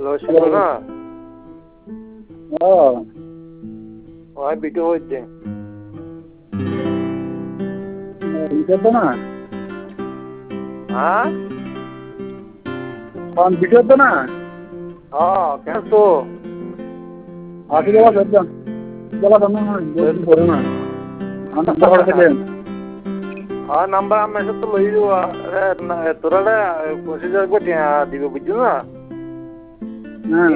রসিদ না ও ওই বিটু হইছে বিটু না হ্যাঁ কোন বিটু না কেন তো আসি দেওয়া সজ্জা বলা কেন বলছি করে না আমি বড় থেকে নাম্বার আমি এসে তো লই তোরা পঁচিশ হাজার দিবে বুঝছো না হ্যাঁ